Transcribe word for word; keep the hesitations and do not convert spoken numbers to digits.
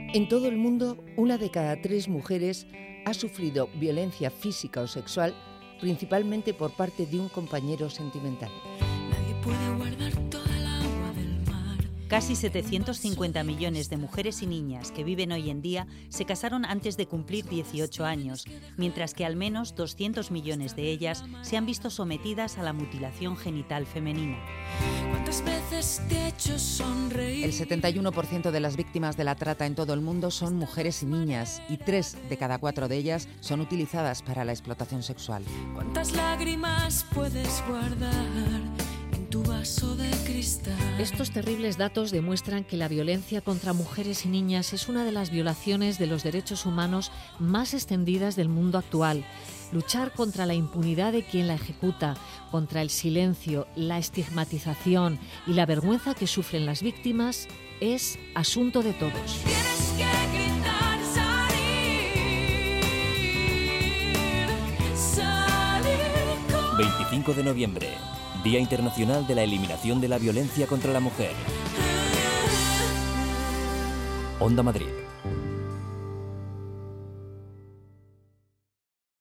En todo el mundo, una de cada tres mujeres ha sufrido violencia física o sexual, principalmente por parte de un compañero sentimental. Nadie puede guardar toda el agua del mar. Casi setecientos cincuenta millones de mujeres y niñas que viven hoy en día se casaron antes de cumplir dieciocho años, mientras que al menos doscientos millones de ellas se han visto sometidas a la mutilación genital femenina. ¿Cuántas veces te he hecho sonreír? El setenta y uno por ciento de las víctimas de la trata en todo el mundo son mujeres y niñas, y tres de cada cuatro de ellas son utilizadas para la explotación sexual. ¿Cuántas lágrimas puedes guardar en tu vaso de cristal? Estos terribles datos demuestran que la violencia contra mujeres y niñas es una de las violaciones de los derechos humanos más extendidas del mundo actual. Luchar contra la impunidad de quien la ejecuta, contra el silencio, la estigmatización y la vergüenza que sufren las víctimas es asunto de todos. Tienes que gritar, salir, salir con... veinticinco de noviembre, Día Internacional de la Eliminación de la Violencia contra la Mujer. Onda Madrid.